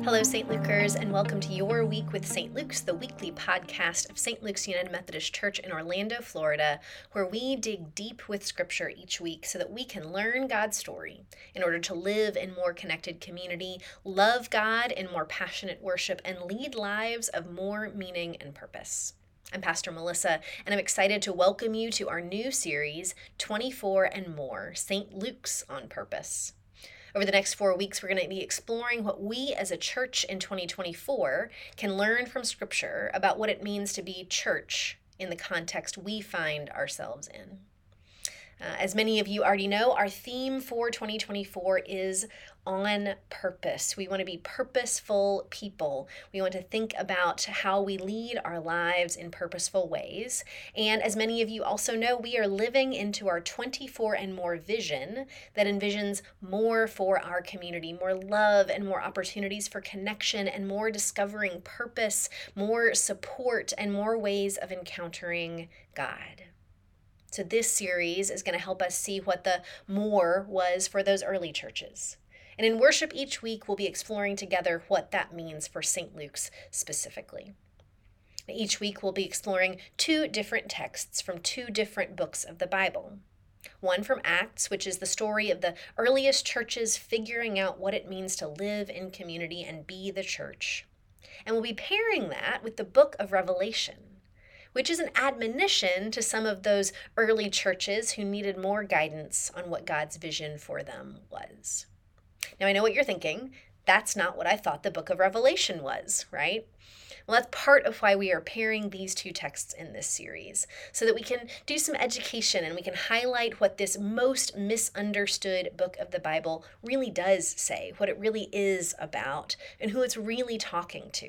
Hello, St. Lukers, and welcome to Your Week with St. Luke's, the weekly podcast of St. Luke's United Methodist Church in Orlando, Florida, where we dig deep with Scripture each week so that we can learn God's story in order to live in more connected community, love God in more passionate worship, and lead lives of more meaning and purpose. I'm Pastor Melissa, and I'm excited to welcome you to our new series, 24 and More, St. Luke's on Purpose. Over the next 4 weeks, we're going to be exploring what we as a church in 2024 can learn from Scripture about what it means to be church in the context we find ourselves in. As many of you already know, our theme for 2024 is on purpose. We want to be purposeful people. We want to think about how we lead our lives in purposeful ways. And as many of you also know, we are living into our 24 and more vision that envisions more for our community, more love and more opportunities for connection and more discovering purpose, more support, and more ways of encountering God. So this series is going to help us see what the more was for those early churches. And in worship each week, we'll be exploring together what that means for St. Luke's specifically. Each week, we'll be exploring 2 different texts from 2 different books of the Bible. One from Acts, which is the story of the earliest churches figuring out what it means to live in community and be the church. And we'll be pairing that with the book of Revelation, which is an admonition to some of those early churches who needed more guidance on what God's vision for them was. Now, I know what you're thinking. That's not what I thought the book of Revelation was, right? Well, that's part of why we are pairing these 2 texts in this series, so that we can do some education and we can highlight what this most misunderstood book of the Bible really does say, what it really is about, and who it's really talking to.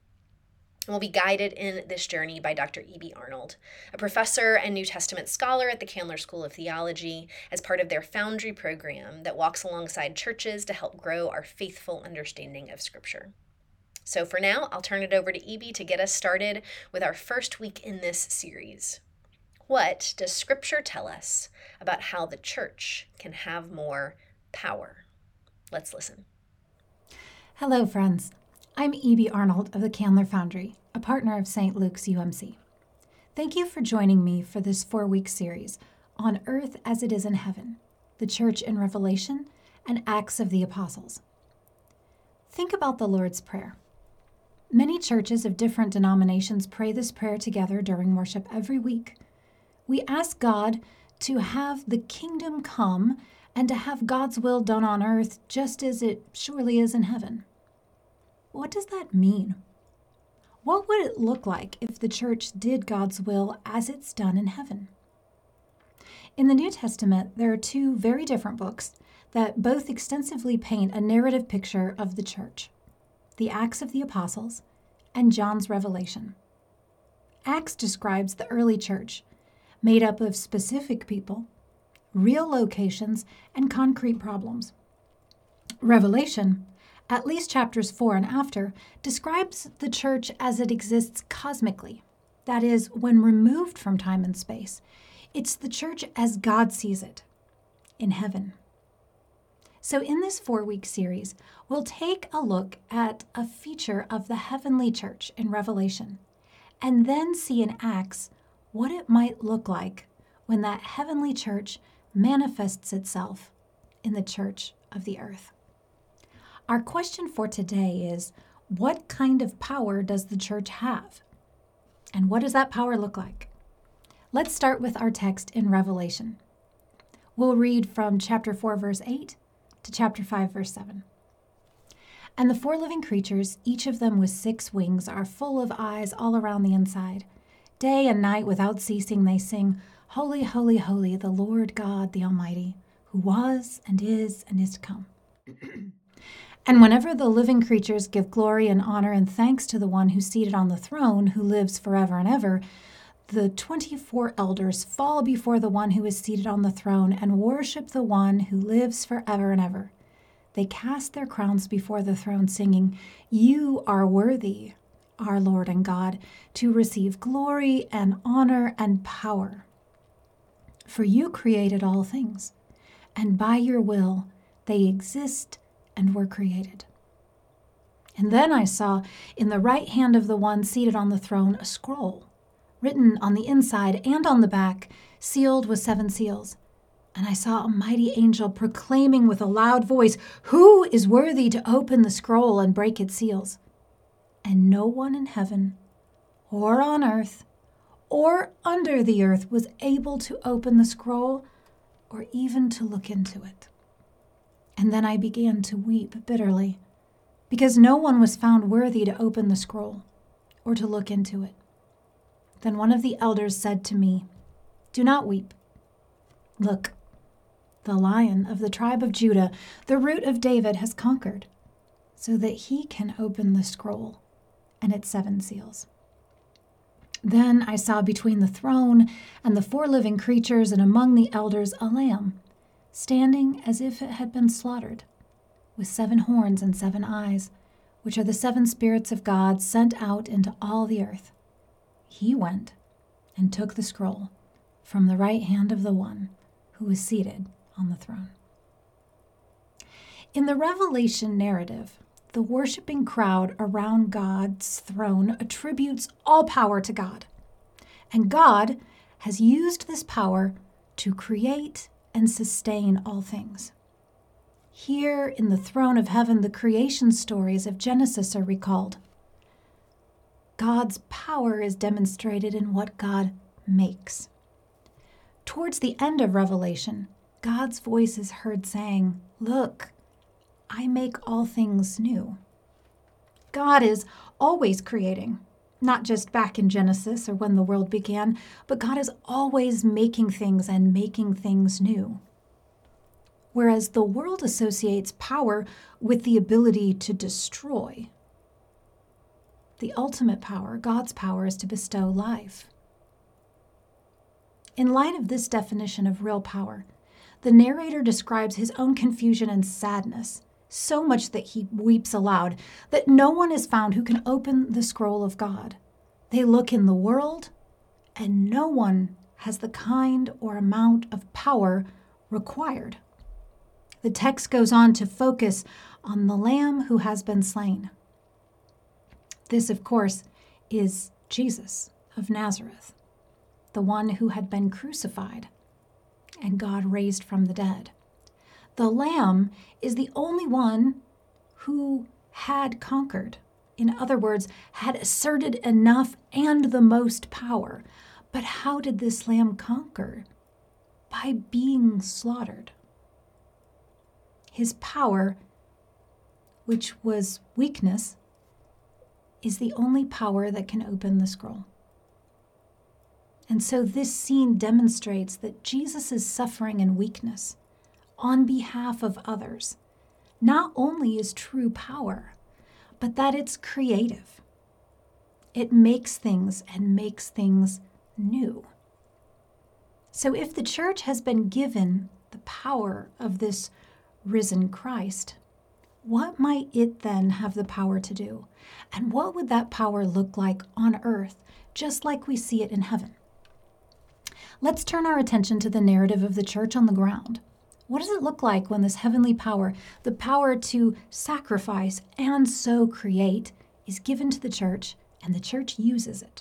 We'll be guided in this journey by Dr. E.B. Arnold, a professor and New Testament scholar at the Candler School of Theology, as part of their Foundry program that walks alongside churches to help grow our faithful understanding of Scripture. So for now, I'll turn it over to E.B. to get us started with our first week in this series. What does Scripture tell us about how the church can have more power? Let's listen. Hello, friends. I'm E.B. Arnold of the Candler Foundry, a partner of St. Luke's UMC. Thank you for joining me for this 4-week series on Earth as it is in Heaven, the Church in Revelation, and Acts of the Apostles. Think about the Lord's Prayer. Many churches of different denominations pray this prayer together during worship every week. We ask God to have the kingdom come and to have God's will done on earth just as it surely is in heaven. What does that mean? What would it look like if the church did God's will as it's done in heaven? In the New Testament, there are 2 very different books that both extensively paint a narrative picture of the church: the Acts of the Apostles and John's Revelation. Acts describes the early church, made up of specific people, real locations, and concrete problems. Revelation, at least chapters 4 and after, describes the church as it exists cosmically. That is, when removed from time and space. It's the church as God sees it, in heaven. So in this 4-week series, we'll take a look at a feature of the heavenly church in Revelation, and then see in Acts what it might look like when that heavenly church manifests itself in the church of the earth. Our question for today is, what kind of power does the church have? And what does that power look like? Let's start with our text in Revelation. We'll read from chapter 4, verse 8 to chapter 5, verse 7. And the 4 living creatures, each of them with 6 wings, are full of eyes all around the inside. Day and night without ceasing they sing, Holy, holy, holy, the Lord God, the Almighty, who was and is to come. And whenever the living creatures give glory and honor and thanks to the one who's seated on the throne, who lives forever and ever, the 24 elders fall before the one who is seated on the throne and worship the one who lives forever and ever. They cast their crowns before the throne, singing, You are worthy, our Lord and God, to receive glory and honor and power. For you created all things, and by your will they exist and were created. And then I saw in the right hand of the one seated on the throne a scroll, written on the inside and on the back, sealed with 7 seals. And I saw a mighty angel proclaiming with a loud voice, "Who is worthy to open the scroll and break its seals?" And no one in heaven or on earth or under the earth was able to open the scroll or even to look into it. And then I began to weep bitterly, because no one was found worthy to open the scroll or to look into it. Then one of the elders said to me, "Do not weep. Look, the Lion of the tribe of Judah, the Root of David, has conquered, so that he can open the scroll and its 7 seals." Then I saw between the throne and the 4 living creatures and among the elders a lamb, standing as if it had been slaughtered, with 7 horns and 7 eyes, which are the 7 spirits of God sent out into all the earth. He went and took the scroll from the right hand of the one who was seated on the throne. In the Revelation narrative, the worshiping crowd around God's throne attributes all power to God. And God has used this power to create and sustain all things. Here in the throne of heaven, the creation stories of Genesis are recalled. God's power is demonstrated in what God makes. Towards the end of Revelation, God's voice is heard saying, "Look, I make all things new." God is always creating, not just back in Genesis or when the world began, but God is always making things and making things new. Whereas the world associates power with the ability to destroy, the ultimate power, God's power, is to bestow life. In light of this definition of real power, the narrator describes his own confusion and sadness, so much that he weeps aloud, that no one is found who can open the scroll of God. They look in the world, and no one has the kind or amount of power required. The text goes on to focus on the Lamb who has been slain. This, of course, is Jesus of Nazareth, the one who had been crucified and God raised from the dead. The Lamb is the only one who had conquered. In other words, had asserted enough and the most power. But how did this Lamb conquer? By being slaughtered. His power, which was weakness, is the only power that can open the scroll. And so this scene demonstrates that Jesus' suffering and weakness on behalf of others not only is true power, but that it's creative. It makes things and makes things new. So if the church has been given the power of this risen Christ, what might it then have the power to do? And what would that power look like on earth, just like we see it in heaven? Let's turn our attention to the narrative of the church on the ground. What does it look like when this heavenly power, the power to sacrifice and so create, is given to the church and the church uses it?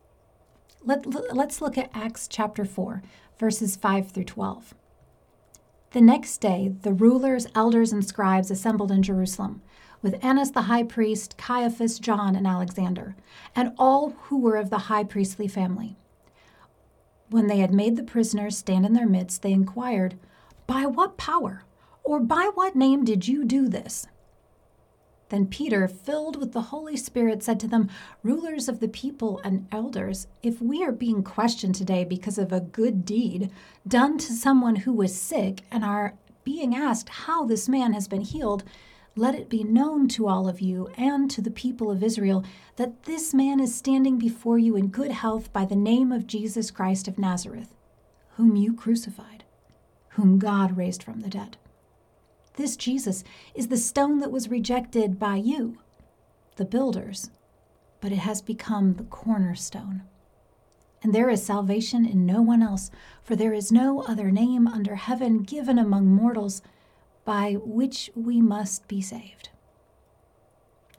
Let's look at Acts chapter 4, verses 5 through 12. The next day, the rulers, elders, and scribes assembled in Jerusalem, with Annas the high priest, Caiaphas, John, and Alexander, and all who were of the high priestly family. When they had made the prisoners stand in their midst, they inquired, "By what power, or by what name did you do this?" Then Peter, filled with the Holy Spirit, said to them, "Rulers of the people and elders, if we are being questioned today because of a good deed done to someone who was sick and are being asked how this man has been healed, let it be known to all of you and to the people of Israel that this man is standing before you in good health by the name of Jesus Christ of Nazareth, whom you crucified, whom God raised from the dead. This Jesus is the stone that was rejected by you, the builders, but it has become the cornerstone. And there is salvation in no one else, for there is no other name under heaven given among mortals by which we must be saved."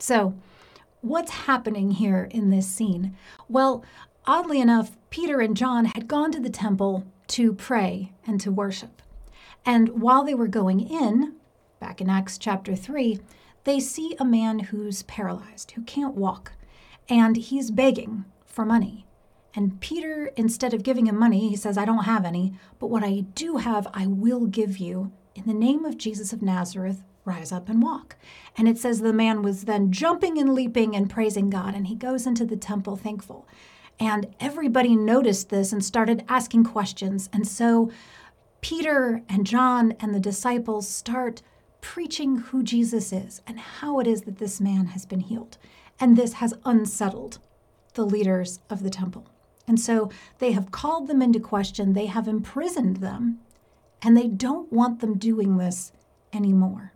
So, what's happening here in this scene? Well, oddly enough, Peter and John had gone to the temple to pray and to worship. And while they were going in, back in Acts chapter 3, they see a man who's paralyzed, who can't walk, and he's begging for money. And Peter, instead of giving him money, he says, I don't have any, but what I do have, I will give you. In the name of Jesus of Nazareth, rise up and walk. And it says the man was then jumping and leaping and praising God, and he goes into the temple thankful. And everybody noticed this and started asking questions. And so Peter and John and the disciples start preaching who Jesus is and how it is that this man has been healed. And this has unsettled the leaders of the temple. And so they have called them into question, they have imprisoned them, and they don't want them doing this anymore.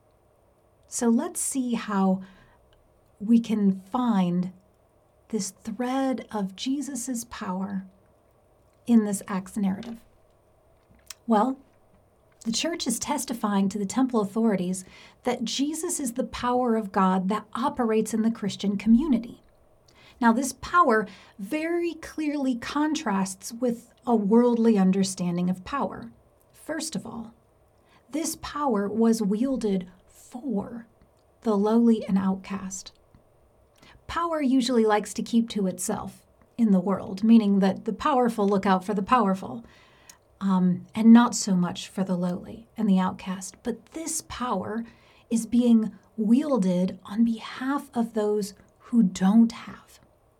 So let's see how we can find this thread of Jesus's power in this Acts narrative. Well, the church is testifying to the temple authorities that Jesus is the power of God that operates in the Christian community. Now, this power very clearly contrasts with a worldly understanding of power. First of all, this power was wielded for the lowly and outcast. Power usually likes to keep to itself in the world, meaning that the powerful look out for the powerful, and not so much for the lowly and the outcast. But this power is being wielded on behalf of those who don't have.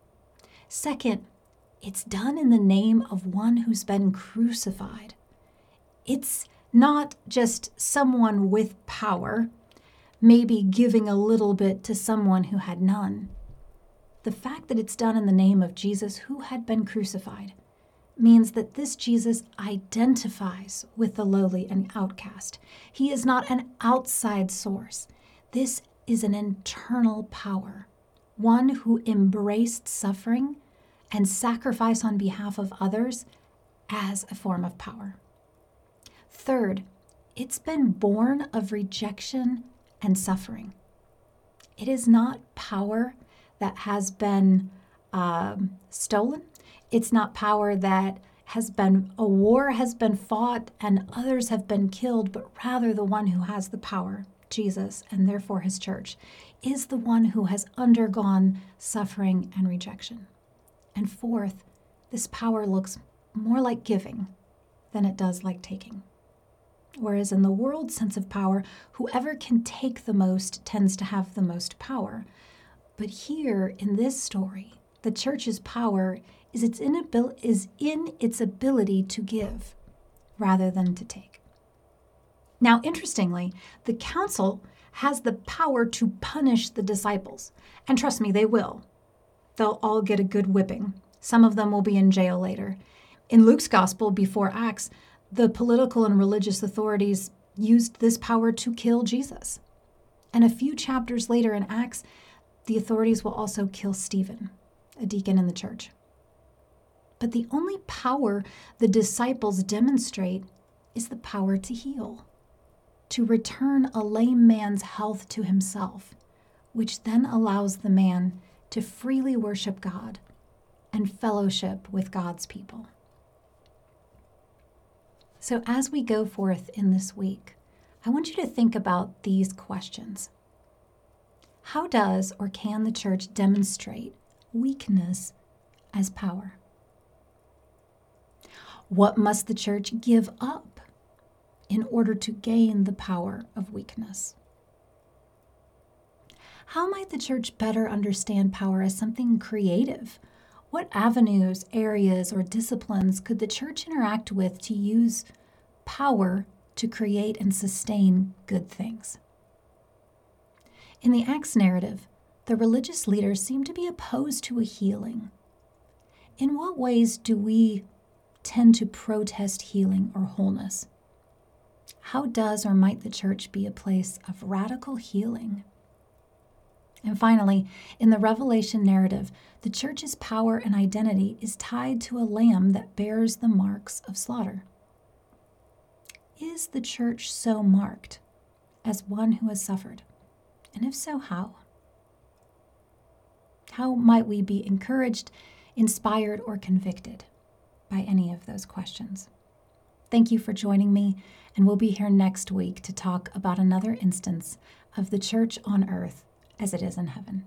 Second, it's done in the name of one who's been crucified. It's not just someone with power, maybe giving a little bit to someone who had none. The fact that it's done in the name of Jesus who had been crucified means that this Jesus identifies with the lowly and outcast. He is not an outside source. This is an internal power, one who embraced suffering and sacrifice on behalf of others as a form of power. Third, it's been born of rejection and suffering. It is not power that has been stolen. It's not power that a war has been fought and others have been killed, but rather the one who has the power, Jesus, and therefore his church, is the one who has undergone suffering and rejection. And fourth, this power looks more like giving than it does like taking. Whereas in the world's sense of power, whoever can take the most tends to have the most power. But here in this story, the church's power is in its ability to give rather than to take. Now, interestingly, the council has the power to punish the disciples. And trust me, they will. They'll all get a good whipping. Some of them will be in jail later. In Luke's gospel, before Acts, the political and religious authorities used this power to kill Jesus. And a few chapters later in Acts, the authorities will also kill Stephen, a deacon in the church. But the only power the disciples demonstrate is the power to heal, to return a lame man's health to himself, which then allows the man to freely worship God and fellowship with God's people. So as we go forth in this week, I want you to think about these questions. How does or can the church demonstrate weakness as power? What must the church give up in order to gain the power of weakness? How might the church better understand power as something creative? What avenues, areas, or disciplines could the church interact with to use power to create and sustain good things? In the Acts narrative, the religious leaders seem to be opposed to a healing. In what ways do we tend to protest healing or wholeness? How does or might the church be a place of radical healing? And finally, in the Revelation narrative, the church's power and identity is tied to a lamb that bears the marks of slaughter. Is the church so marked as one who has suffered? And if so, how? How might we be encouraged, inspired, or convicted by any of those questions? Thank you for joining me, and we'll be here next week to talk about another instance of the church on earth as it is in heaven.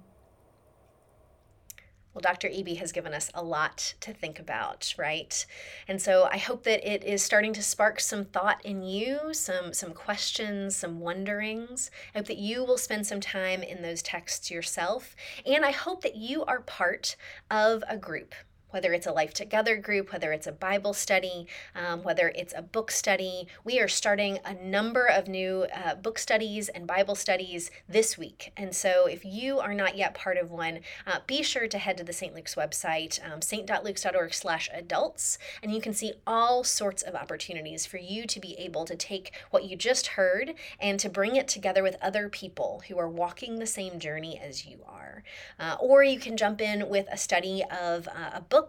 Well, Dr. Eby has given us a lot to think about, right? And so I hope that it is starting to spark some thought in you, some questions, some wonderings. I hope that you will spend some time in those texts yourself. And I hope that you are part of a group, whether it's a Life Together group, whether it's a Bible study, whether it's a book study. We are starting a number of new book studies and Bible studies this week. And so if you are not yet part of one, be sure to head to the St. Luke's website, st.lukes.org/adults, and you can see all sorts of opportunities for you to be able to take what you just heard and to bring it together with other people who are walking the same journey as you are. Or you can jump in with a study of a book,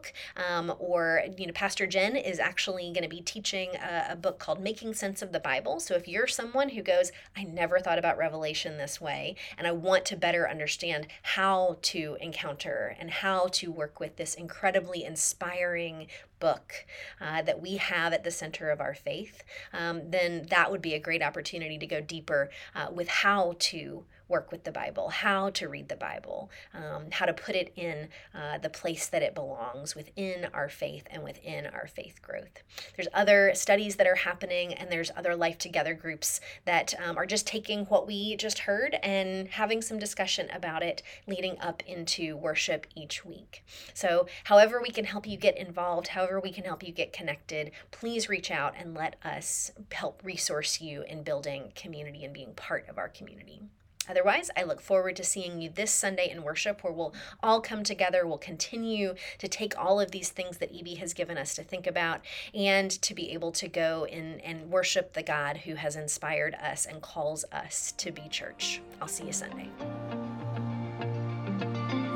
or Pastor Jen is actually going to be teaching a book called Making Sense of the Bible. So if you're someone who goes, I never thought about Revelation this way, and I want to better understand how to encounter and how to work with this incredibly inspiring book that we have at the center of our faith, then that would be a great opportunity to go deeper with how to work with the Bible, how to read the Bible, how to put it in the place that it belongs within our faith and within our faith growth. There's other studies that are happening, and there's other Life Together groups that are just taking what we just heard and having some discussion about it leading up into worship each week. So however we can help you get involved, however we can help you get connected, please reach out and let us help resource you in building community and being part of our community. Otherwise, I look forward to seeing you this Sunday in worship, where we'll all come together. We'll continue to take all of these things that Eby has given us to think about and to be able to go and worship the God who has inspired us and calls us to be church. I'll see you Sunday.